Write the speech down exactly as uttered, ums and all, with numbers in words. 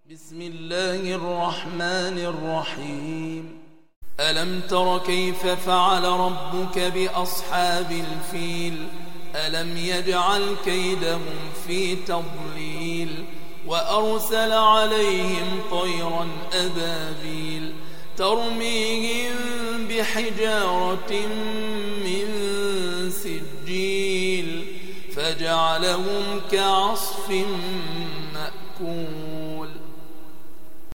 بسم الله الرحمن الرحيم. ألم تر كيف فعل ربك بأصحاب الفيل؟ ألم يجعل كيدهم في تضليل وأرسل عليهم طيرا أبابيل ترميهم بحجارة من سجيل فجعلهم كعصف مأكول.